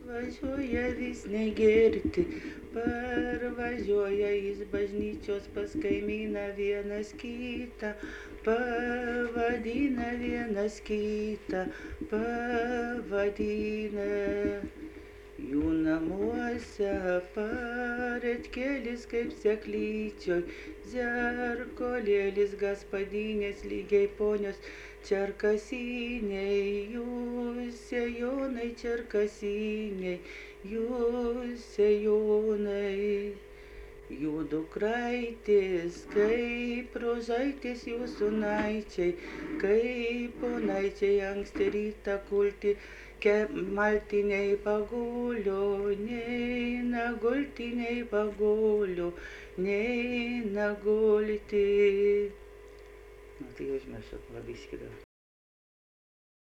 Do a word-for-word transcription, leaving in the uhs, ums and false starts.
Važiuoja vis negirti, parvažiuoja iš bažnyčios pas kaimyną vienas kitą, pavadina vienas kitą, pavadina. Jų namuose paretkelis kaip seklyčioj, zerkolėlis gaspadinės lygiai ponios Čerkasiniai, jūs Jonai Čerkasiniai, jūs Jonai. Jų dukraitės kaip rožaitės jų sūnaičiai, kaip ponaičiai anksti rytą kulti, maltiniai pagulio, nei nagulti, nei pagulio, nei nagulti. Nu tai užmiršau, labai skidau.